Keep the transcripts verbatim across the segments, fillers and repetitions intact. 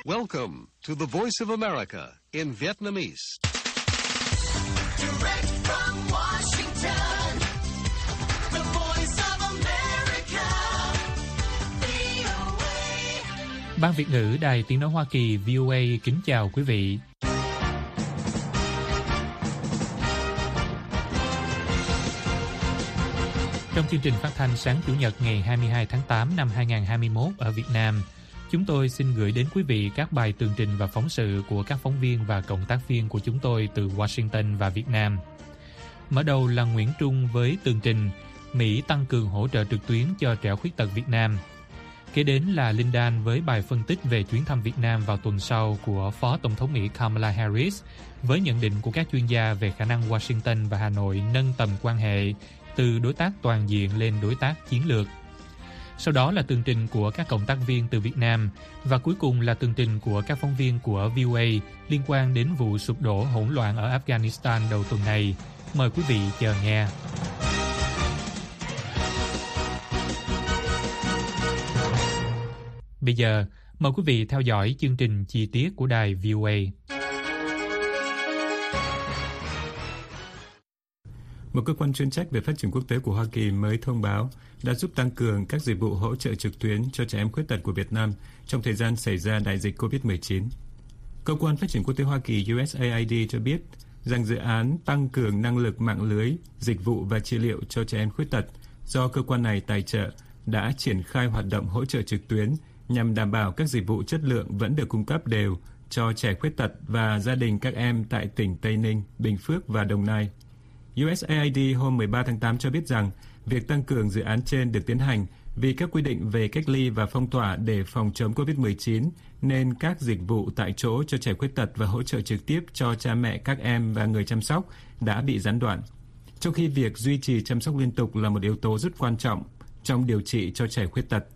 Welcome to the Voice of America in Vietnamese. Direct from Washington, the Voice of America, vê o a. Ban Việt ngữ Đài Tiếng nói Hoa Kỳ vê o a kính chào quý vị. Trong chương trình phát thanh sáng Chủ nhật ngày hai mươi hai tháng tám năm hai nghìn không trăm hai mươi mốt ở Việt Nam, chúng tôi xin gửi đến quý vị các bài tường trình và phóng sự của các phóng viên và cộng tác viên của chúng tôi từ Washington và Việt Nam. Mở đầu là Nguyễn Trung với tường trình Mỹ tăng cường hỗ trợ trực tuyến cho trẻ khuyết tật Việt Nam. Kế đến là Linh Dan với bài phân tích về chuyến thăm Việt Nam vào tuần sau của Phó Tổng thống Mỹ Kamala Harris với nhận định của các chuyên gia về khả năng Washington và Hà Nội nâng tầm quan hệ từ đối tác toàn diện lên đối tác chiến lược. Sau đó là tường trình của các cộng tác viên từ Việt Nam và cuối cùng là tường trình của các phóng viên của vê o a liên quan đến vụ sụp đổ hỗn loạn ở Afghanistan đầu tuần này. Mời quý vị chờ nghe. Bây giờ, mời quý vị theo dõi chương trình chi tiết của đài vê o a. Một cơ quan chuyên trách về phát triển quốc tế của Hoa Kỳ mới thông báo đã giúp tăng cường các dịch vụ hỗ trợ trực tuyến cho trẻ em khuyết tật của Việt Nam trong thời gian xảy ra đại dịch covid mười chín. Cơ quan phát triển quốc tế Hoa Kỳ U S A I D cho biết rằng dự án tăng cường năng lực mạng lưới, dịch vụ và trị liệu cho trẻ em khuyết tật do cơ quan này tài trợ đã triển khai hoạt động hỗ trợ trực tuyến nhằm đảm bảo các dịch vụ chất lượng vẫn được cung cấp đều cho trẻ khuyết tật và gia đình các em tại tỉnh Tây Ninh, Bình Phước và Đồng Nai. U S A I D hôm mười ba tháng tám cho biết rằng việc tăng cường dự án trên được tiến hành vì các quy định về cách ly và phong tỏa để phòng chống covid mười chín, nên các dịch vụ tại chỗ cho trẻ khuyết tật và hỗ trợ trực tiếp cho cha mẹ các em và người chăm sóc đã bị gián đoạn. Trong khi việc duy trì chăm sóc liên tục là một yếu tố rất quan trọng trong điều trị cho trẻ khuyết tật.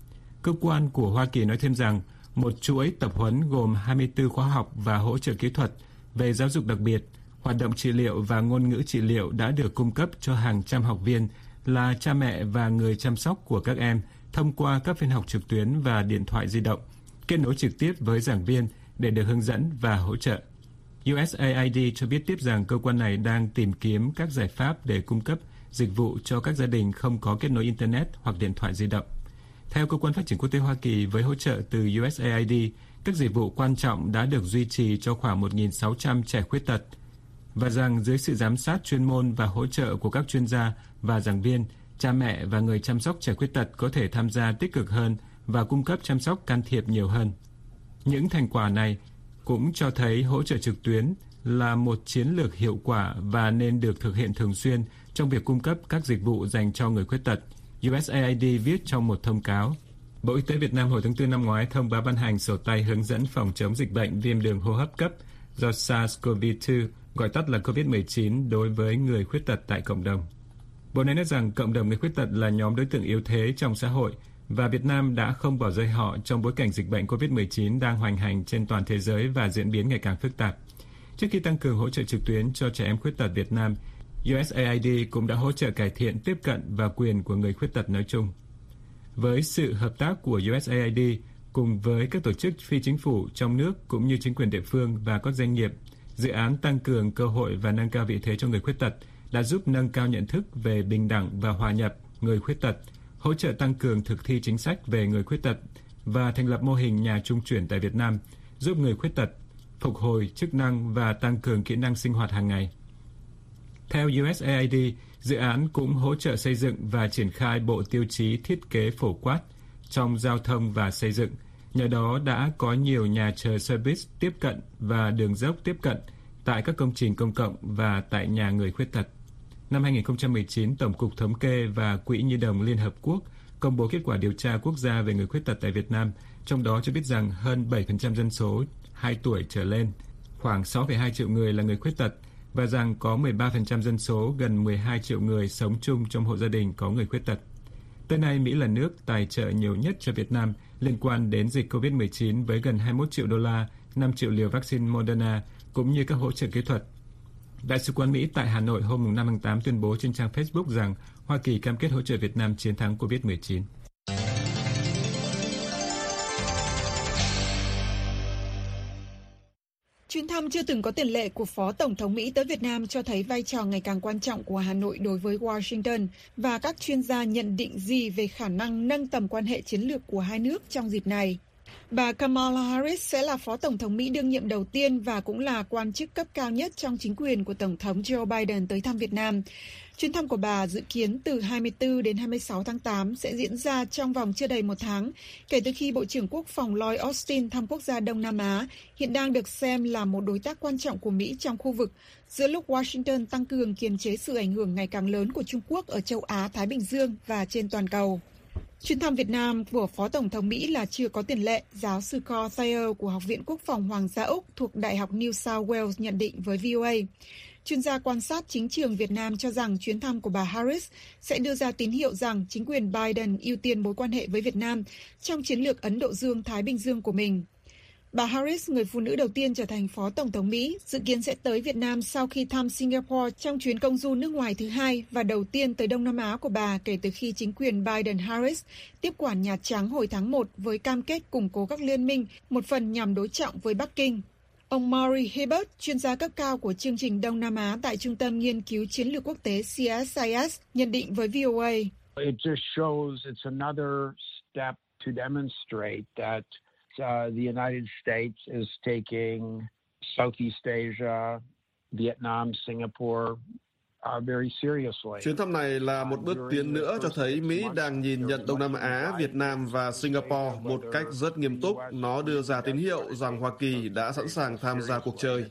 Cơ quan của Hoa Kỳ nói thêm rằng một chuỗi tập huấn gồm hai mươi tư khóa học và hỗ trợ kỹ thuật về giáo dục đặc biệt, hoạt động trị liệu và ngôn ngữ trị liệu đã được cung cấp cho hàng trăm học viên là cha mẹ và người chăm sóc của các em thông qua các phiên học trực tuyến và điện thoại di động, kết nối trực tiếp với giảng viên để được hướng dẫn và hỗ trợ. U S A I D cho biết tiếp rằng cơ quan này đang tìm kiếm các giải pháp để cung cấp dịch vụ cho các gia đình không có kết nối Internet hoặc điện thoại di động. Theo Cơ quan Phát triển Quốc tế Hoa Kỳ, với hỗ trợ từ U S A I D, các dịch vụ quan trọng đã được duy trì cho khoảng một nghìn sáu trăm trẻ khuyết tật, và rằng dưới sự giám sát chuyên môn và hỗ trợ của các chuyên gia và giảng viên, cha mẹ và người chăm sóc trẻ khuyết tật có thể tham gia tích cực hơn và cung cấp chăm sóc can thiệp nhiều hơn. Những thành quả này cũng cho thấy hỗ trợ trực tuyến là một chiến lược hiệu quả và nên được thực hiện thường xuyên trong việc cung cấp các dịch vụ dành cho người khuyết tật, U S A I D viết trong một thông cáo. Bộ Y tế Việt Nam hồi tháng tư năm ngoái thông báo ban hành sổ tay hướng dẫn phòng chống dịch bệnh viêm đường hô hấp cấp do SARS-xê o vê hai, gọi tắt là covid mười chín, đối với người khuyết tật tại cộng đồng. Bộ này nói rằng cộng đồng người khuyết tật là nhóm đối tượng yếu thế trong xã hội và Việt Nam đã không bỏ rơi họ trong bối cảnh dịch bệnh covid mười chín đang hoành hành trên toàn thế giới và diễn biến ngày càng phức tạp. Trước khi tăng cường hỗ trợ trực tuyến cho trẻ em khuyết tật Việt Nam, U S A I D cũng đã hỗ trợ cải thiện tiếp cận và quyền của người khuyết tật nói chung. Với sự hợp tác của U S A I D cùng với các tổ chức phi chính phủ trong nước cũng như chính quyền địa phương và các doanh nghiệp, dự án tăng cường cơ hội và nâng cao vị thế cho người khuyết tật đã giúp nâng cao nhận thức về bình đẳng và hòa nhập người khuyết tật, hỗ trợ tăng cường thực thi chính sách về người khuyết tật và thành lập mô hình nhà trung chuyển tại Việt Nam, giúp người khuyết tật phục hồi chức năng và tăng cường kỹ năng sinh hoạt hàng ngày. Theo U S A I D, dự án cũng hỗ trợ xây dựng và triển khai bộ tiêu chí thiết kế phổ quát trong giao thông và xây dựng. Nhờ đó đã có nhiều nhà chờ xe buýt tiếp cận và đường dốc tiếp cận tại các công trình công cộng và tại nhà người khuyết tật. Năm hai nghìn không trăm mười chín, Tổng cục Thống kê và Quỹ Nhi đồng Liên Hợp Quốc công bố kết quả điều tra quốc gia về người khuyết tật tại Việt Nam, trong đó cho biết rằng hơn bảy phần trăm dân số hai tuổi trở lên, khoảng sáu phẩy hai triệu người là người khuyết tật, và rằng có mười ba phần trăm dân số, gần mười hai triệu người sống chung trong hộ gia đình có người khuyết tật. Tới nay, Mỹ là nước tài trợ nhiều nhất cho Việt Nam liên quan đến dịch covid mười chín với gần hai mươi mốt triệu đô la, năm triệu liều vaccine Moderna, cũng như các hỗ trợ kỹ thuật. Đại sứ quán Mỹ tại Hà Nội hôm năm tháng tám tuyên bố trên trang Facebook rằng Hoa Kỳ cam kết hỗ trợ Việt Nam chiến thắng covid mười chín. Chuyến thăm chưa từng có tiền lệ của Phó Tổng thống Mỹ tới Việt Nam cho thấy vai trò ngày càng quan trọng của Hà Nội đối với Washington, và các chuyên gia nhận định gì về khả năng nâng tầm quan hệ chiến lược của hai nước trong dịp này. Bà Kamala Harris sẽ là Phó Tổng thống Mỹ đương nhiệm đầu tiên và cũng là quan chức cấp cao nhất trong chính quyền của Tổng thống Joe Biden tới thăm Việt Nam. Chuyến thăm của bà dự kiến từ hai mươi tư đến hai mươi sáu tháng tám sẽ diễn ra trong vòng chưa đầy một tháng, kể từ khi Bộ trưởng Quốc phòng Lloyd Austin thăm quốc gia Đông Nam Á, hiện đang được xem là một đối tác quan trọng của Mỹ trong khu vực, giữa lúc Washington tăng cường kiềm chế sự ảnh hưởng ngày càng lớn của Trung Quốc ở châu Á, Thái Bình Dương và trên toàn cầu. Chuyến thăm Việt Nam của Phó Tổng thống Mỹ là chưa có tiền lệ, giáo sư Carl Thayer của Học viện Quốc phòng Hoàng gia Úc thuộc Đại học New South Wales nhận định với vê o a. Chuyên gia quan sát chính trường Việt Nam cho rằng chuyến thăm của bà Harris sẽ đưa ra tín hiệu rằng chính quyền Biden ưu tiên mối quan hệ với Việt Nam trong chiến lược Ấn Độ Dương-Thái Bình Dương của mình. Bà Harris, người phụ nữ đầu tiên trở thành Phó Tổng thống Mỹ, dự kiến sẽ tới Việt Nam sau khi thăm Singapore trong chuyến công du nước ngoài thứ hai và đầu tiên tới Đông Nam Á của bà kể từ khi chính quyền Biden-Harris tiếp quản Nhà Trắng hồi tháng một với cam kết củng cố các liên minh, một phần nhằm đối trọng với Bắc Kinh. Ông Maury Hibbert, chuyên gia cấp cao của chương trình Đông Nam Á tại Trung tâm Nghiên cứu Chiến lược Quốc tế C S I S, nhận định với vê o a. It just shows it's another step to demonstrate that uh, the United States is taking Southeast Asia, Vietnam, Singapore Uh, very seriously. Chuyến thăm này là một bước tiến nữa cho thấy Mỹ đang nhìn nhận Đông Nam Á, Việt Nam và Singapore một cách rất nghiêm túc. Nó đưa ra tín hiệu rằng Hoa Kỳ đã sẵn sàng tham gia cuộc chơi.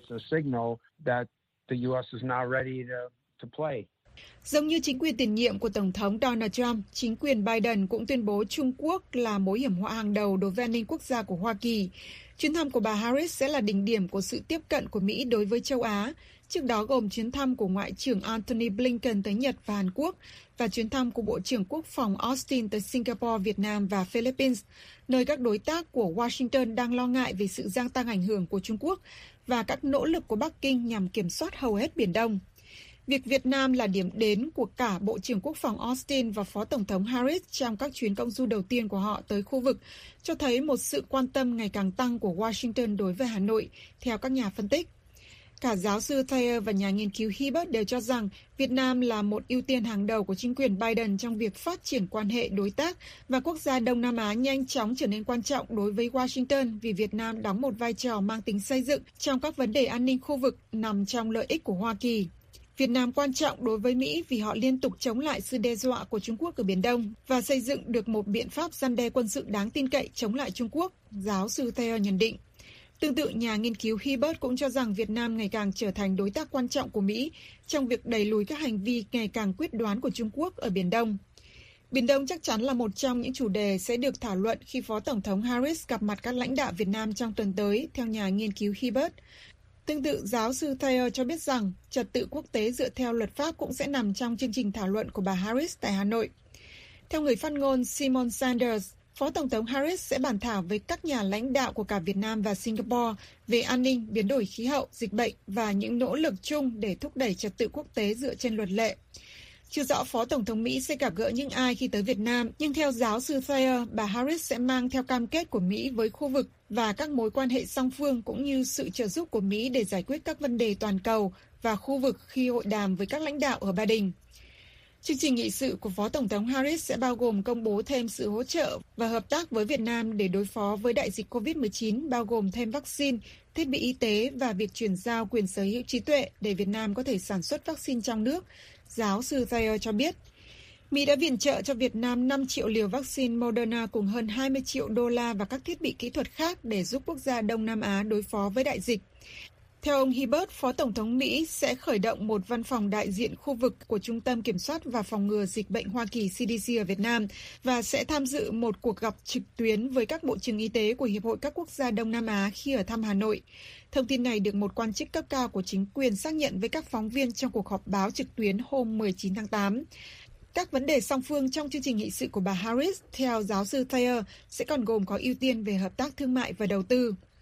Giống như chính quyền tiền nhiệm của Tổng thống Donald Trump, chính quyền Biden cũng tuyên bố Trung Quốc là mối hiểm họa hàng đầu đối với an ninh quốc gia của Hoa Kỳ. Chuyến thăm của bà Harris sẽ là đỉnh điểm của sự tiếp cận của Mỹ đối với châu Á, trước đó gồm chuyến thăm của Ngoại trưởng Antony Blinken tới Nhật và Hàn Quốc và chuyến thăm của Bộ trưởng Quốc phòng Austin tới Singapore, Việt Nam và Philippines, nơi các đối tác của Washington đang lo ngại về sự gia tăng ảnh hưởng của Trung Quốc và các nỗ lực của Bắc Kinh nhằm kiểm soát hầu hết Biển Đông. Việc Việt Nam là điểm đến của cả Bộ trưởng Quốc phòng Austin và Phó Tổng thống Harris trong các chuyến công du đầu tiên của họ tới khu vực cho thấy một sự quan tâm ngày càng tăng của Washington đối với Hà Nội, theo các nhà phân tích. Cả giáo sư Thayer và nhà nghiên cứu Hibbert đều cho rằng Việt Nam là một ưu tiên hàng đầu của chính quyền Biden trong việc phát triển quan hệ đối tác, và quốc gia Đông Nam Á nhanh chóng trở nên quan trọng đối với Washington vì Việt Nam đóng một vai trò mang tính xây dựng trong các vấn đề an ninh khu vực nằm trong lợi ích của Hoa Kỳ. Việt Nam quan trọng đối với Mỹ vì họ liên tục chống lại sự đe dọa của Trung Quốc ở Biển Đông và xây dựng được một biện pháp răn đe quân sự đáng tin cậy chống lại Trung Quốc, giáo sư Thayer nhận định. Tương tự, nhà nghiên cứu Hibbert cũng cho rằng Việt Nam ngày càng trở thành đối tác quan trọng của Mỹ trong việc đẩy lùi các hành vi ngày càng quyết đoán của Trung Quốc ở Biển Đông. Biển Đông chắc chắn là một trong những chủ đề sẽ được thảo luận khi Phó Tổng thống Harris gặp mặt các lãnh đạo Việt Nam trong tuần tới, theo nhà nghiên cứu Hibbert. Tương tự, giáo sư Thayer cho biết rằng trật tự quốc tế dựa theo luật pháp cũng sẽ nằm trong chương trình thảo luận của bà Harris tại Hà Nội. Theo người phát ngôn Simon Sanders, Phó Tổng thống Harris sẽ bàn thảo với các nhà lãnh đạo của cả Việt Nam và Singapore về an ninh, biến đổi khí hậu, dịch bệnh và những nỗ lực chung để thúc đẩy trật tự quốc tế dựa trên luật lệ. Chưa rõ Phó Tổng thống Mỹ sẽ gặp gỡ những ai khi tới Việt Nam, nhưng theo giáo sư Thayer, bà Harris sẽ mang theo cam kết của Mỹ với khu vực và các mối quan hệ song phương cũng như sự trợ giúp của Mỹ để giải quyết các vấn đề toàn cầu và khu vực khi hội đàm với các lãnh đạo ở Ba Đình. Chương trình nghị sự của Phó Tổng thống Harris sẽ bao gồm công bố thêm sự hỗ trợ và hợp tác với Việt Nam để đối phó với đại dịch covid mười chín, bao gồm thêm vaccine, thiết bị y tế và việc chuyển giao quyền sở hữu trí tuệ để Việt Nam có thể sản xuất vaccine trong nước, giáo sư Thayer cho biết. Mỹ đã viện trợ cho Việt Nam năm triệu liều vaccine Moderna cùng hơn hai mươi triệu đô la và các thiết bị kỹ thuật khác để giúp quốc gia Đông Nam Á đối phó với đại dịch. Theo ông Hibbert, Phó Tổng thống Mỹ sẽ khởi động một văn phòng đại diện khu vực của Trung tâm Kiểm soát và Phòng ngừa Dịch bệnh Hoa Kỳ C D C ở Việt Nam và sẽ tham dự một cuộc gặp trực tuyến với các bộ trưởng y tế của Hiệp hội các quốc gia Đông Nam Á khi ở thăm Hà Nội. Thông tin này được một quan chức cấp cao của chính quyền xác nhận với các phóng viên trong cuộc họp báo trực tuyến hôm mười chín tháng tám. Các vấn đề song phương trong chương trình nghị sự của bà Harris, theo giáo sư Thayer, sẽ còn gồm có ưu tiên về hợp tác thương mại và đầu tư.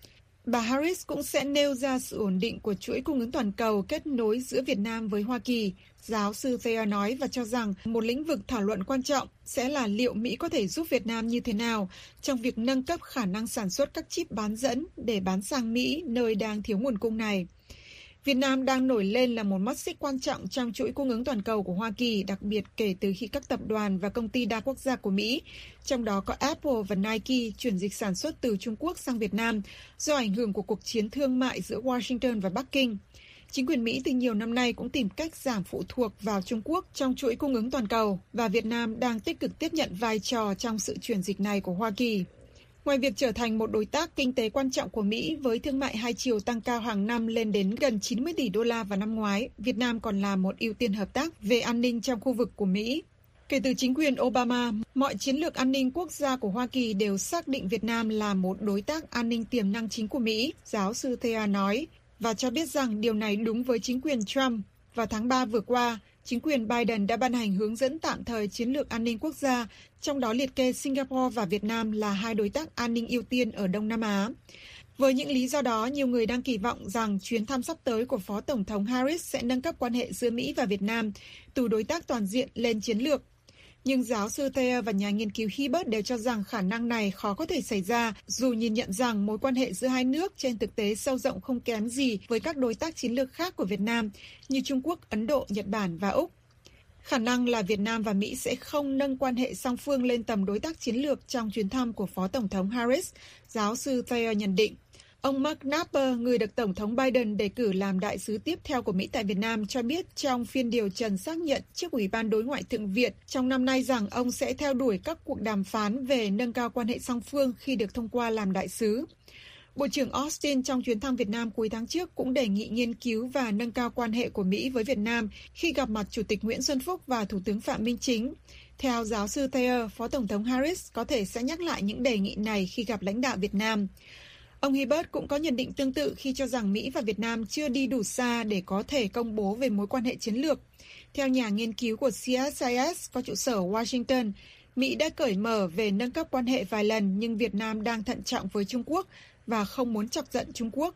Bà Harris cũng sẽ nêu ra sự ổn định của chuỗi cung ứng toàn cầu kết nối giữa Việt Nam với Hoa Kỳ. Giáo sư Thayer nói và cho rằng một lĩnh vực thảo luận quan trọng sẽ là liệu Mỹ có thể giúp Việt Nam như thế nào trong việc nâng cấp khả năng sản xuất các chip bán dẫn để bán sang Mỹ, nơi đang thiếu nguồn cung này. Việt Nam đang nổi lên là một mắt xích quan trọng trong chuỗi cung ứng toàn cầu của Hoa Kỳ, đặc biệt kể từ khi các tập đoàn và công ty đa quốc gia của Mỹ, trong đó có Apple và Nike, chuyển dịch sản xuất từ Trung Quốc sang Việt Nam do ảnh hưởng của cuộc chiến thương mại giữa Washington và Bắc Kinh. Chính quyền Mỹ từ nhiều năm nay cũng tìm cách giảm phụ thuộc vào Trung Quốc trong chuỗi cung ứng toàn cầu, và Việt Nam đang tích cực tiếp nhận vai trò trong sự chuyển dịch này của Hoa Kỳ. Ngoài việc trở thành một đối tác kinh tế quan trọng của Mỹ với thương mại hai chiều tăng cao hàng năm lên đến gần chín mươi tỷ đô la vào năm ngoái, Việt Nam còn là một ưu tiên hợp tác về an ninh trong khu vực của Mỹ. Kể từ chính quyền Obama, mọi chiến lược an ninh quốc gia của Hoa Kỳ đều xác định Việt Nam là một đối tác an ninh tiềm năng chính của Mỹ, giáo sư Thayer nói, và cho biết rằng điều này đúng với chính quyền Trump. Vào tháng ba vừa qua, chính quyền Biden đã ban hành hướng dẫn tạm thời chiến lược an ninh quốc gia, trong đó liệt kê Singapore và Việt Nam là hai đối tác an ninh ưu tiên ở Đông Nam Á. Với những lý do đó, nhiều người đang kỳ vọng rằng chuyến thăm sắp tới của Phó Tổng thống Harris sẽ nâng cấp quan hệ giữa Mỹ và Việt Nam từ đối tác toàn diện lên chiến lược. Nhưng giáo sư Thayer và nhà nghiên cứu Hibbert đều cho rằng khả năng này khó có thể xảy ra, dù nhìn nhận rằng mối quan hệ giữa hai nước trên thực tế sâu rộng không kém gì với các đối tác chiến lược khác của Việt Nam như Trung Quốc, Ấn Độ, Nhật Bản và Úc. Khả năng là Việt Nam và Mỹ sẽ không nâng quan hệ song phương lên tầm đối tác chiến lược trong chuyến thăm của Phó Tổng thống Harris, giáo sư Thayer nhận định. Ông Mark Knapper, người được Tổng thống Biden đề cử làm đại sứ tiếp theo của Mỹ tại Việt Nam, cho biết trong phiên điều trần xác nhận trước Ủy ban Đối ngoại Thượng viện trong năm nay rằng ông sẽ theo đuổi các cuộc đàm phán về nâng cao quan hệ song phương khi được thông qua làm đại sứ. Bộ trưởng Austin trong chuyến thăm Việt Nam cuối tháng trước cũng đề nghị nghiên cứu và nâng cao quan hệ của Mỹ với Việt Nam khi gặp mặt Chủ tịch Nguyễn Xuân Phúc và Thủ tướng Phạm Minh Chính. Theo giáo sư Thayer, Phó Tổng thống Harris có thể sẽ nhắc lại những đề nghị này khi gặp lãnh đạo Việt Nam. Ông Hibbert cũng có nhận định tương tự khi cho rằng Mỹ và Việt Nam chưa đi đủ xa để có thể công bố về mối quan hệ chiến lược. Theo nhà nghiên cứu của xê ét i ét có trụ sở Washington, Mỹ đã cởi mở về nâng cấp quan hệ vài lần, nhưng Việt Nam đang thận trọng với Trung Quốc và không muốn chọc giận Trung Quốc.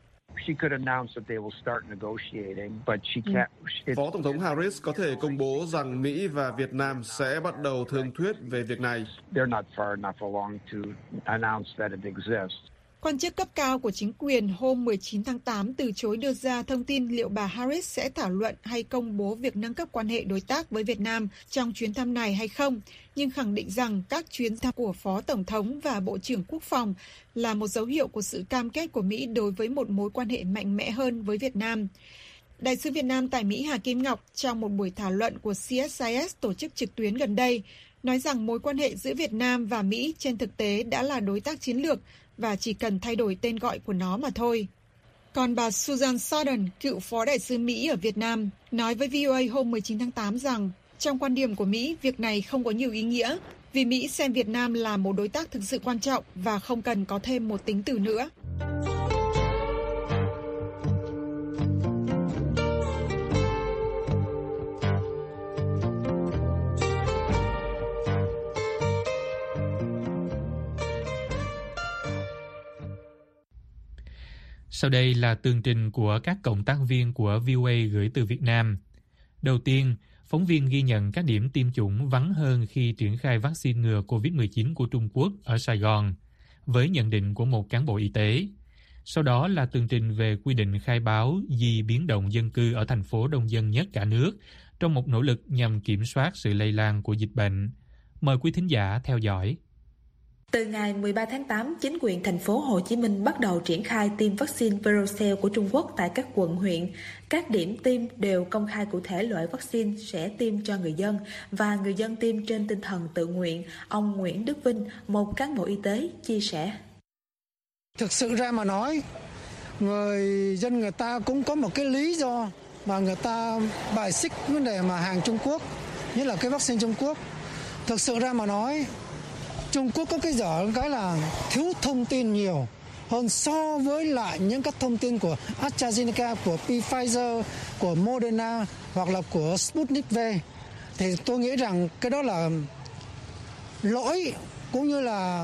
Phó Tổng thống Harris có thể công bố rằng Mỹ và Việt Nam sẽ bắt đầu thương thuyết về việc này. Quan chức cấp cao của chính quyền hôm mười chín tháng tám từ chối đưa ra thông tin liệu bà Harris sẽ thảo luận hay công bố việc nâng cấp quan hệ đối tác với Việt Nam trong chuyến thăm này hay không, nhưng khẳng định rằng các chuyến thăm của Phó Tổng thống và Bộ trưởng Quốc phòng là một dấu hiệu của sự cam kết của Mỹ đối với một mối quan hệ mạnh mẽ hơn với Việt Nam. Đại sứ Việt Nam tại Mỹ Hà Kim Ngọc trong một buổi thảo luận của xê ét i ét tổ chức trực tuyến gần đây nói rằng mối quan hệ giữa Việt Nam và Mỹ trên thực tế đã là đối tác chiến lược và chỉ cần thay đổi tên gọi của nó mà thôi. Còn bà Susan Sarandon, cựu phó đại sứ Mỹ ở Việt Nam, nói với vê o a hôm mười chín tháng tám rằng trong quan điểm của Mỹ, việc này không có nhiều ý nghĩa vì Mỹ xem Việt Nam là một đối tác thực sự quan trọng và không cần có thêm một tính từ nữa. Sau đây là tường trình của các cộng tác viên của vê o a gửi từ Việt Nam. Đầu tiên, phóng viên ghi nhận các điểm tiêm chủng vắng hơn khi triển khai vaccine ngừa covid mười chín của Trung Quốc ở Sài Gòn, với nhận định của một cán bộ y tế. Sau đó là tường trình về quy định khai báo di biến động dân cư ở thành phố đông dân nhất cả nước trong một nỗ lực nhằm kiểm soát sự lây lan của dịch bệnh. Mời quý thính giả theo dõi. Từ ngày mười ba tháng tám, chính quyền thành phố Hồ Chí Minh bắt đầu triển khai tiêm vaccine Verocell của Trung Quốc tại các quận huyện. Các điểm tiêm đều công khai cụ thể loại vaccine sẽ tiêm cho người dân và người dân tiêm trên tinh thần tự nguyện. Ông Nguyễn Đức Vinh, một cán bộ y tế, chia sẻ. Thực sự ra mà nói, người dân người ta cũng có một cái lý do mà người ta bài xích vấn đề mà hàng Trung Quốc, như là cái vaccine Trung Quốc. Thực sự ra mà nói, Trung Quốc có cái dở cái là thiếu thông tin nhiều hơn so với lại những các thông tin của AstraZeneca, của Pfizer, của Moderna hoặc là của Sputnik V. Thì tôi nghĩ rằng cái đó là lỗi cũng như là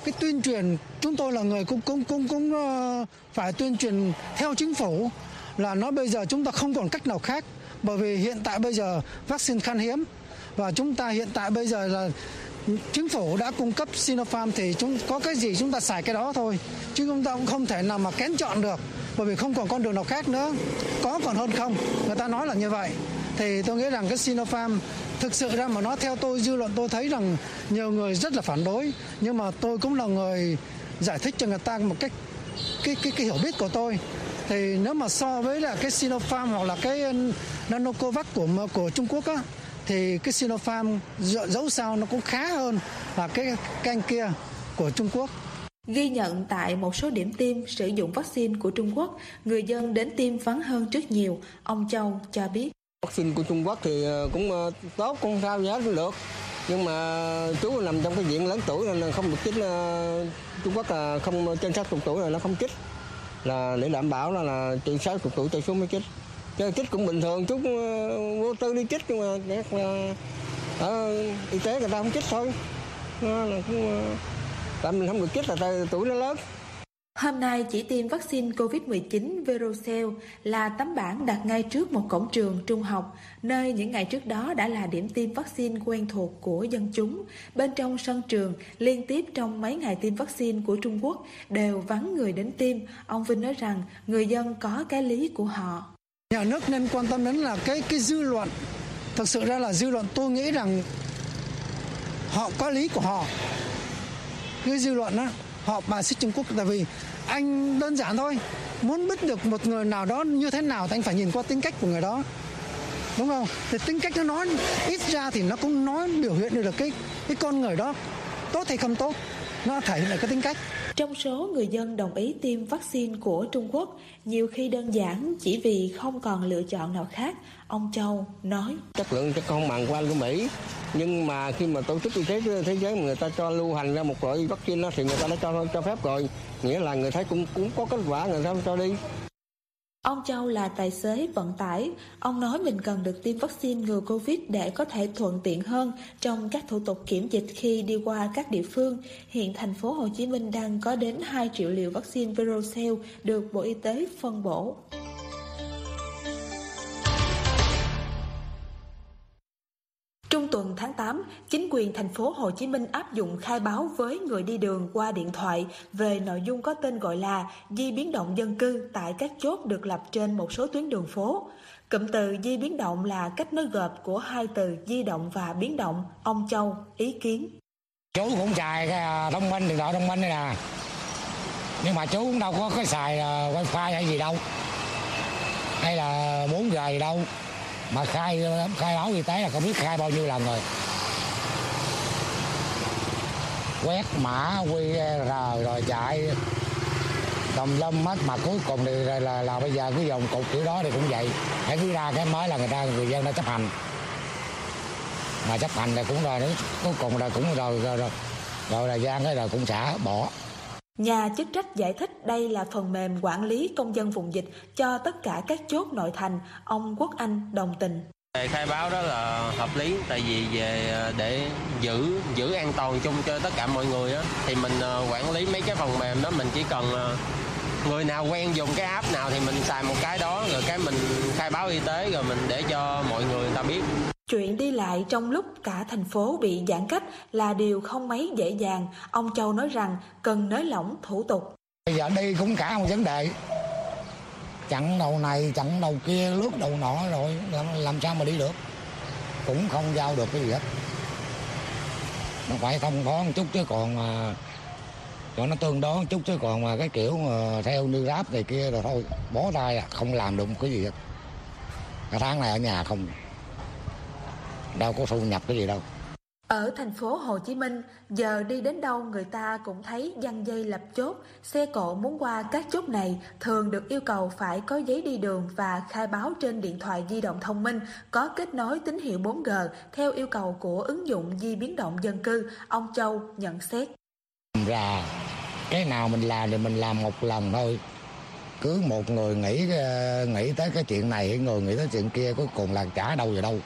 cái tuyên truyền, chúng tôi là người cũng cũng cũng cũng phải tuyên truyền theo chính phủ là nói bây giờ chúng ta không còn cách nào khác, bởi vì hiện tại bây giờ vaccine khan hiếm và chúng ta hiện tại bây giờ là chính phủ đã cung cấp Sinopharm thì chúng có cái gì chúng ta xài cái đó thôi, chứ chúng ta cũng không thể nào mà kén chọn được, bởi vì không còn con đường nào khác nữa, có còn hơn không, người ta nói là như vậy. Thì tôi nghĩ rằng cái Sinopharm thực sự ra mà nói, theo tôi, dư luận tôi thấy rằng nhiều người rất là phản đối, nhưng mà tôi cũng là người giải thích cho người ta một cách cái cái cái hiểu biết của tôi. Thì nếu mà so với là cái Sinopharm hoặc là cái Nanocovax của của Trung Quốc á, thì cái Sinopharm dẫu sao nó cũng khá hơn là cái canh kia của Trung Quốc. Ghi nhận tại một số điểm tiêm sử dụng vaccine của Trung Quốc, người dân đến tiêm vắng hơn trước nhiều. Ông Châu cho biết. Vaccine của Trung Quốc thì cũng tốt, cũng sao giá cũng được. Nhưng mà chú nằm trong cái diện lớn tuổi nên không được chích. Trung Quốc là không trên sáu mươi tuổi là nó không chích. Là để đảm bảo là, là từ sáu mươi tuổi trở xuống mới chích. Chứ chích cũng bình thường, chú vô tư đi chích, nhưng mà ở y tế người ta không chích thôi. Nó là cũng, tại mình không được chích là tại tuổi nó lớn. Hôm nay chỉ tiêm vaccine covid mười chín Verocell là tấm bảng đặt ngay trước một cổng trường trung học, nơi những ngày trước đó đã là điểm tiêm vaccine quen thuộc của dân chúng. Bên trong sân trường, liên tiếp trong mấy ngày tiêm vaccine của Trung Quốc đều vắng người đến tiêm. Ông Vinh nói rằng người dân có cái lý của họ. Nhà nước nên quan tâm đến là cái cái dư luận. Thực sự ra là dư luận, tôi nghĩ rằng họ có lý của họ. Cái dư luận á, họ bài xích Trung Quốc, tại vì anh đơn giản thôi, muốn biết được một người nào đó như thế nào thì anh phải nhìn qua tính cách của người đó, đúng không? Thì tính cách nó nói ít ra thì nó cũng nói biểu hiện được cái cái con người đó tốt hay không tốt, nó thể hiện là cái tính cách. Trong số người dân đồng ý tiêm vaccine của Trung Quốc, nhiều khi đơn giản chỉ vì không còn lựa chọn nào khác. Ông Châu nói. Chất lượng chắc không bằng của Anh của Mỹ, nhưng mà khi mà tổ chức y tế thế giới mà người ta cho lưu hành ra một loại vaccine đó, thì người ta đã cho cho phép rồi, nghĩa là người thấy cũng cũng có kết quả, người ta cho đi. Ông Châu là tài xế vận tải. Ông nói mình cần được tiêm vaccine ngừa Covid để có thể thuận tiện hơn trong các thủ tục kiểm dịch khi đi qua các địa phương. Hiện thành phố Hồ Chí Minh đang có đến hai triệu liều vaccine Verocell được Bộ Y tế phân bổ. Trung tuần tháng tám, chính quyền thành phố Hồ Chí Minh áp dụng khai báo với người đi đường qua điện thoại về nội dung có tên gọi là di biến động dân cư tại các chốt được lập trên một số tuyến đường phố. Cụm từ di biến động là cách nối gộp của hai từ di động và biến động. Ông Châu ý kiến. Chú cũng xài cái thông minh, điện thoại thông minh này nè, nhưng mà chú cũng đâu có cái xài wifi hay gì đâu, hay là bốn G gì đâu. Mà khai khai báo y tế là không biết khai bao nhiêu lần rồi. Quét mã quy rờ rồi chạy tùm lum hết, mà cuối cùng thì là, là, là bây giờ cái dòng cục kiểu đó thì cũng vậy. Hãy cứ ra cái mới là người ta người dân đã chấp hành. Mà chấp hành là cũng rồi nữa, cuối cùng là cũng rồi rồi rồi, rồi là gian cái rồi cũng xả bỏ. Nhà chức trách giải thích đây là phần mềm quản lý công dân vùng dịch cho tất cả các chốt nội thành. Ông Quốc Anh đồng tình. Khai báo đó là hợp lý, tại vì về để giữ giữ an toàn chung cho tất cả mọi người á, thì mình quản lý mấy cái phần mềm đó, mình chỉ cần người nào quen dùng cái app nào thì mình xài một cái đó, rồi cái mình khai báo y tế rồi mình để cho mọi người ta biết. Chuyện đi lại trong lúc cả thành phố bị giãn cách là điều không mấy dễ dàng. Ông Châu nói rằng cần nới lỏng thủ tục. Bây giờ đi cũng cả một vấn đề. Chặn đầu này, chặn đầu kia, lướt đầu nọ rồi làm, làm sao mà đi được. Cũng không giao được cái gì hết. Nó phải thông thoáng một chút chứ còn mà cho nó tương đối một chút, chứ còn mà cái kiểu mà theo như ráp này kia rồi thôi, bó tay à, không làm được một cái gì hết. Cả tháng này ở nhà không, đâu có thu nhập cái gì đâu. Ở thành phố Hồ Chí Minh, giờ đi đến đâu người ta cũng thấy giăng dây lập chốt. Xe cộ muốn qua các chốt này thường được yêu cầu phải có giấy đi đường và khai báo trên điện thoại di động thông minh có kết nối tín hiệu bốn G theo yêu cầu của ứng dụng di biến động dân cư. Ông Châu nhận xét. Ra cái nào mình làm thì mình làm một lần thôi. Cứ một người nghĩ nghĩ tới cái chuyện này, người nghĩ tới chuyện kia, cuối cùng là chả đâu về đâu.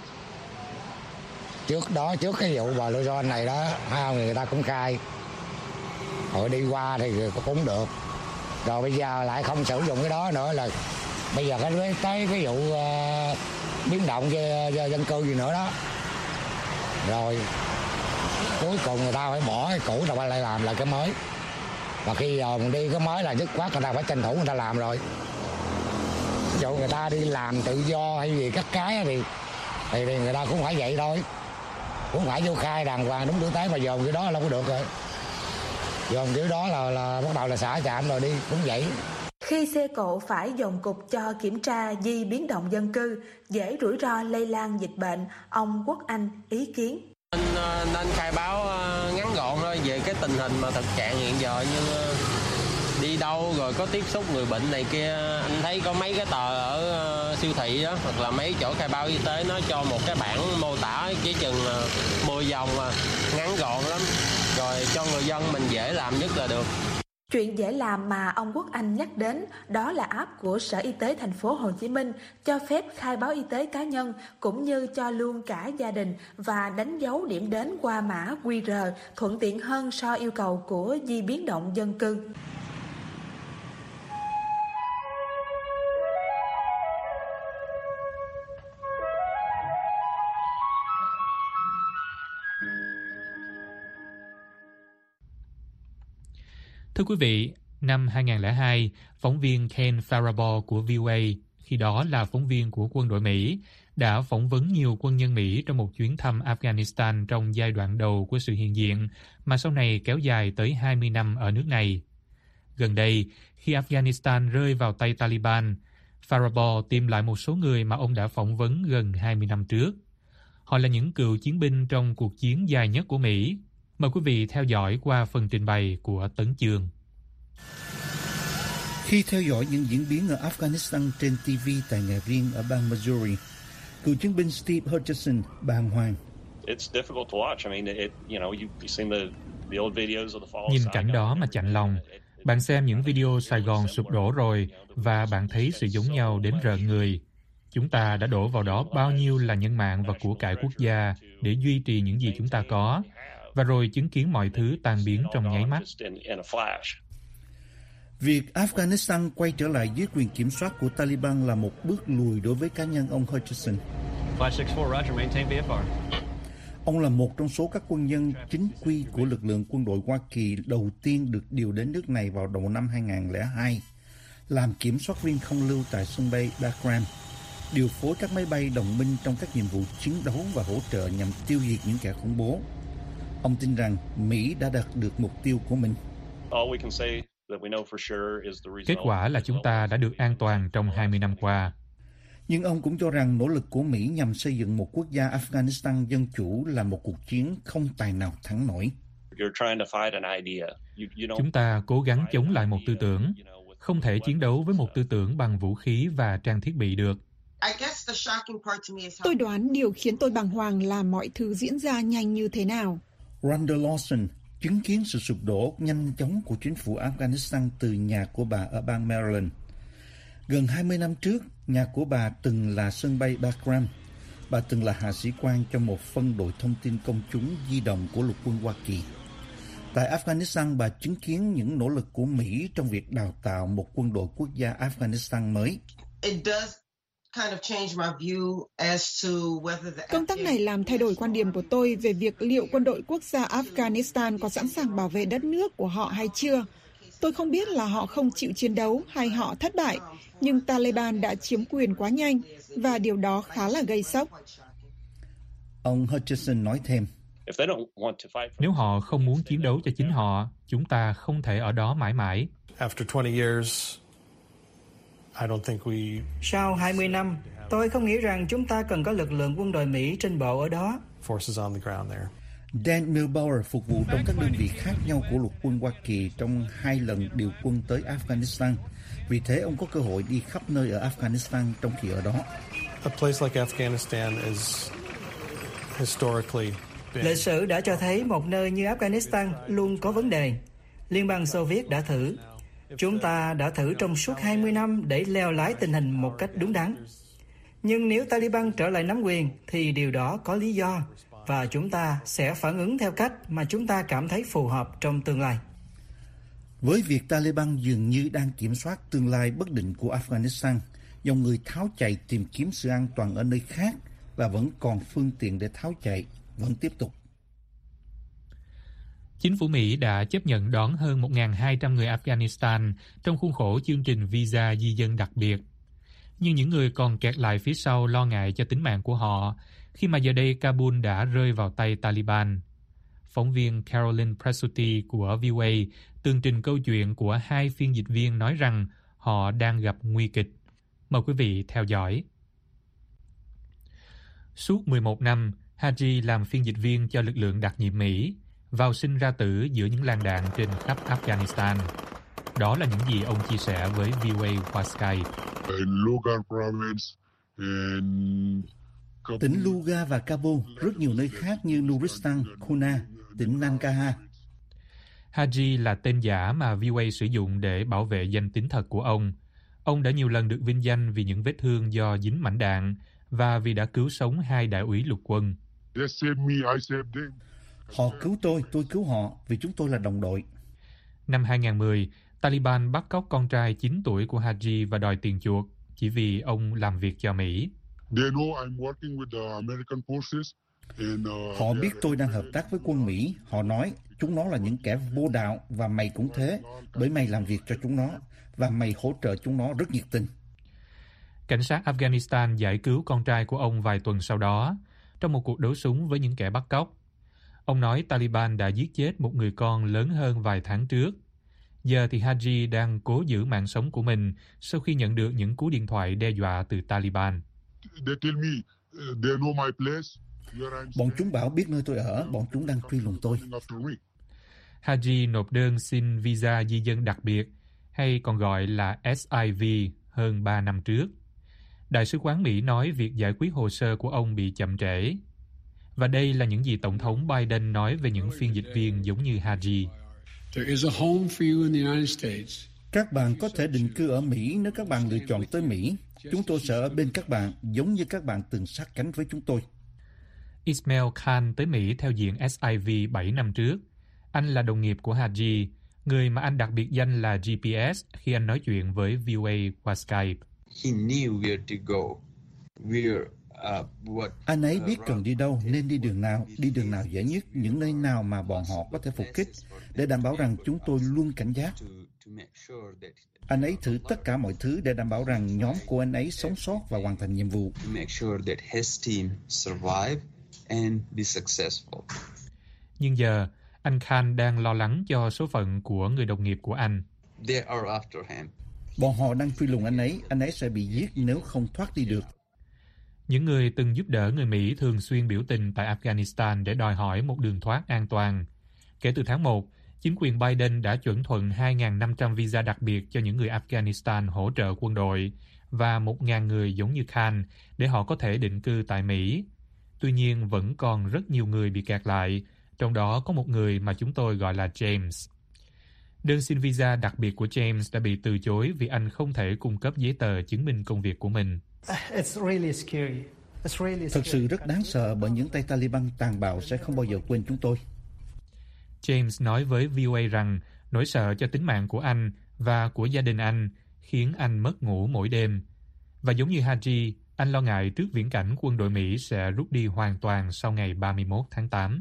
Trước đó, trước cái vụ bà Luzon này đó, người ta cũng khai Rồi đi qua thì cũng được. Rồi bây giờ lại không sử dụng cái đó nữa, là bây giờ cái tới cái vụ uh, biến động về dân cư gì nữa đó. Rồi cuối cùng người ta phải bỏ cái cũ, người ta lại làm lại cái mới. Và khi giờ mình đi cái mới là dứt khoát người ta phải tranh thủ người ta làm rồi. Dù người ta đi làm tự do hay gì các cái thì, thì, thì người ta cũng phải vậy thôi. Cũng phải vô khai đàng hoàng đúng tử tế, mà dồn kiểu đó là không có được rồi. Dồn kiểu đó là, là bắt đầu là xả trạm rồi đi, cũng vậy. Khi xe cộ phải dồn cục cho kiểm tra di biến động dân cư, dễ rủi ro lây lan dịch bệnh, ông Quốc Anh ý kiến. Nên, nên khai báo ngắn gọn thôi về cái tình hình mà thực trạng hiện giờ, như đi đâu rồi có tiếp xúc người bệnh này kia. Anh thấy có mấy cái tờ ở siêu thị đó, hoặc là mấy chỗ khai báo y tế nó cho một cái bảng mô tả chỉ chừng mười dòng mà ngắn gọn lắm, rồi cho người dân mình dễ làm nhất là được. Chuyện dễ làm mà ông Quốc Anh nhắc đến đó là app của Sở Y tế thành phố Hồ Chí Minh cho phép khai báo y tế cá nhân cũng như cho luôn cả gia đình và đánh dấu điểm đến qua mã quy rờ, thuận tiện hơn so yêu cầu của di biến động dân cư. Thưa quý vị, năm hai không không hai, phóng viên Ken Faribault của vê o a, khi đó là phóng viên của quân đội Mỹ, đã phỏng vấn nhiều quân nhân Mỹ trong một chuyến thăm Afghanistan trong giai đoạn đầu của sự hiện diện, mà sau này kéo dài tới hai mươi năm ở nước này. Gần đây, khi Afghanistan rơi vào tay Taliban, Faribault tìm lại một số người mà ông đã phỏng vấn gần hai mươi năm trước. Họ là những cựu chiến binh trong cuộc chiến dài nhất của Mỹ. Mời quý vị theo dõi qua phần trình bày của Tấn Chương. Khi theo dõi những diễn biến ở Afghanistan trên ti vi tại nhà riêng ở bang Missouri, cựu chiến binh Steve Hutchinson bàng hoàng. Nhìn cảnh đó mà chạnh lòng. Bạn xem những video Sài Gòn sụp đổ rồi và bạn thấy sự giống nhau đến rợn người. Chúng ta đã đổ vào đó bao nhiêu là nhân mạng và của cải quốc gia để duy trì những gì chúng ta có, và rồi chứng kiến mọi thứ tan biến trong nháy mắt. Việc Afghanistan quay trở lại dưới quyền kiểm soát của Taliban là một bước lùi đối với cá nhân ông Hutchinson. Ông là một trong số các quân nhân chính quy của lực lượng quân đội Hoa Kỳ đầu tiên được điều đến nước này vào đầu năm hai không không hai, làm kiểm soát viên không lưu tại sân bay Bagram, điều phối các máy bay đồng minh trong các nhiệm vụ chiến đấu và hỗ trợ nhằm tiêu diệt những kẻ khủng bố. Ông tin rằng Mỹ đã đạt được mục tiêu của mình. Kết quả là chúng ta đã được an toàn trong hai mươi năm qua. Nhưng ông cũng cho rằng nỗ lực của Mỹ nhằm xây dựng một quốc gia Afghanistan dân chủ là một cuộc chiến không tài nào thắng nổi. Chúng ta cố gắng chống lại một tư tưởng. Không thể chiến đấu với một tư tưởng bằng vũ khí và trang thiết bị được. Tôi đoán điều khiến tôi bàng hoàng là mọi thứ diễn ra nhanh như thế nào. Rhonda Lawson chứng kiến sự sụp đổ nhanh chóng của chính phủ Afghanistan từ nhà của bà ở bang Maryland. Gần hai mươi năm trước, nhà của bà từng là sân bay Bagram. Bà từng là hạ sĩ quan trong một phân đội thông tin công chúng di động của lục quân Hoa Kỳ. Tại Afghanistan, bà chứng kiến những nỗ lực của Mỹ trong việc đào tạo một quân đội quốc gia Afghanistan mới. Công tác này làm thay đổi quan điểm của tôi về việc liệu quân đội quốc gia Afghanistan có sẵn sàng bảo vệ đất nước của họ hay chưa. Tôi không biết là họ không chịu chiến đấu hay họ thất bại, nhưng Taliban đã chiếm quyền quá nhanh và điều đó khá là gây sốc. Ông Hutchinson nói thêm, nếu họ không muốn chiến đấu cho chính họ, chúng ta không thể ở đó mãi mãi. Sau hai mươi năm, tôi không nghĩ rằng chúng ta cần có lực lượng quân đội Mỹ trên bộ ở đó. Dan Milbauer phục vụ trong các đơn vị khác nhau của lục quân Hoa Kỳ trong hai lần điều quân tới Afghanistan. Vì thế ông có cơ hội đi khắp nơi ở Afghanistan trong khi ở đó. Lịch sử đã cho thấy một nơi như Afghanistan luôn có vấn đề. Liên bang Xô Viết đã thử. Chúng ta đã thử trong suốt hai mươi năm để leo lái tình hình một cách đúng đắn. Nhưng nếu Taliban trở lại nắm quyền thì điều đó có lý do và chúng ta sẽ phản ứng theo cách mà chúng ta cảm thấy phù hợp trong tương lai. Với việc Taliban dường như đang kiểm soát tương lai bất định của Afghanistan, dòng người tháo chạy tìm kiếm sự an toàn ở nơi khác và vẫn còn phương tiện để tháo chạy vẫn tiếp tục. Chính phủ Mỹ đã chấp nhận đón hơn một nghìn hai trăm người Afghanistan trong khuôn khổ chương trình visa di dân đặc biệt. Nhưng những người còn kẹt lại phía sau lo ngại cho tính mạng của họ khi mà giờ đây Kabul đã rơi vào tay Taliban. Phóng viên Caroline Presutti của vê o a tường trình câu chuyện của hai phiên dịch viên nói rằng họ đang gặp nguy kịch. Mời quý vị theo dõi. Suốt mười một năm, Haji làm phiên dịch viên cho lực lượng đặc nhiệm Mỹ, vào sinh ra tử giữa những làn đạn trên khắp Afghanistan. Đó là những gì ông chia sẻ với vê o a qua Skype. Tỉnh Lugar và Kabul, rất nhiều nơi khác như Nuristan, Kuna, tỉnh Nangarhar. Haji là tên giả mà vê o a sử dụng để bảo vệ danh tính thật của ông. Ông đã nhiều lần được vinh danh vì những vết thương do dính mảnh đạn và vì đã cứu sống hai đại úy lục quân. Họ cứu tôi, tôi cứu họ vì chúng tôi là đồng đội. Năm hai không một không, Taliban bắt cóc con trai chín tuổi của Haji và đòi tiền chuộc chỉ vì ông làm việc cho Mỹ. Họ biết tôi đang hợp tác với quân Mỹ. Họ nói chúng nó là những kẻ vô đạo và mày cũng thế, bởi mày làm việc cho chúng nó và mày hỗ trợ chúng nó rất nhiệt tình. Cảnh sát Afghanistan giải cứu con trai của ông vài tuần sau đó trong một cuộc đấu súng với những kẻ bắt cóc. Ông nói Taliban đã giết chết một người con lớn hơn vài tháng trước. Giờ thì Haji đang cố giữ mạng sống của mình sau khi nhận được những cú điện thoại đe dọa từ Taliban. Bọn chúng bảo biết nơi tôi ở, bọn chúng đang truy lùng tôi. Haji nộp đơn xin visa di dân đặc biệt, hay còn gọi là ét i vê, hơn ba năm trước. Đại sứ quán Mỹ nói việc giải quyết hồ sơ của ông bị chậm trễ. Và đây là những gì Tổng thống Biden nói về những phiên dịch viên giống như Haji. Các bạn có thể định cư ở Mỹ nếu các bạn lựa chọn tới Mỹ. Chúng tôi sẽ ở bên các bạn giống như các bạn từng sát cánh với chúng tôi. Ismail Khan tới Mỹ theo diện ét i vê bảy năm trước. Anh là đồng nghiệp của Haji, người mà anh đặc biệt danh là giê pê ét khi anh nói chuyện với vê o a qua Skype. He knew where to go, where, uh, what, anh ấy biết cần đi đâu, nên đi đường nào, đi đường nào dễ nhất, những nơi nào mà bọn họ có thể phục kích, để đảm bảo rằng chúng tôi luôn cảnh giác. Anh ấy thử tất cả mọi thứ để đảm bảo rằng nhóm của anh ấy sống sót và hoàn thành nhiệm vụ. Nhưng giờ, anh Khan đang lo lắng cho số phận của người đồng nghiệp của anh. Bọn họ đang truy lùng anh ấy, anh ấy sẽ bị giết nếu không thoát đi được. Những người từng giúp đỡ người Mỹ thường xuyên biểu tình tại Afghanistan để đòi hỏi một đường thoát an toàn. Kể từ tháng một, chính quyền Biden đã chuẩn thuận hai nghìn năm trăm visa đặc biệt cho những người Afghanistan hỗ trợ quân đội và một nghìn người giống như Khan để họ có thể định cư tại Mỹ. Tuy nhiên, vẫn còn rất nhiều người bị kẹt lại, trong đó có một người mà chúng tôi gọi là James. Đơn xin visa đặc biệt của James đã bị từ chối vì anh không thể cung cấp giấy tờ chứng minh công việc của mình. Thật sự rất đáng sợ bởi những tay Taliban tàn bạo sẽ không bao giờ quên chúng tôi. James nói với vê o a rằng nỗi sợ cho tính mạng của anh và của gia đình anh khiến anh mất ngủ mỗi đêm. Và giống như Haji, anh lo ngại trước viễn cảnh quân đội Mỹ sẽ rút đi hoàn toàn sau ngày ba mươi mốt tháng tám.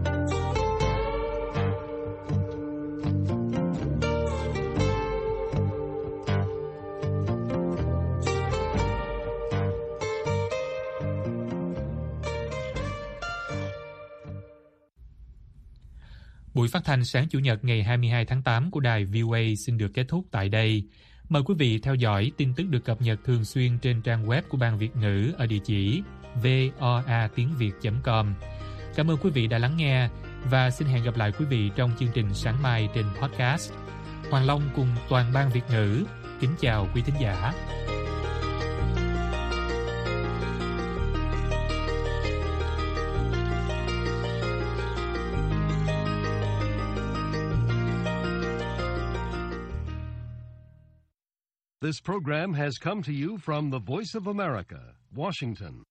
Buổi phát thanh sáng Chủ nhật ngày hai mươi hai tháng tám của đài vê o a xin được kết thúc tại đây. Mời quý vị theo dõi tin tức được cập nhật thường xuyên trên trang web của Ban Việt ngữ ở địa chỉ voa tiếng việt chấm com. Cảm ơn quý vị đã lắng nghe và xin hẹn gặp lại quý vị trong chương trình sáng mai trên podcast. Hoàng Long cùng toàn Ban Việt ngữ kính chào quý thính giả. This program has come to you from the Voice of America, Washington.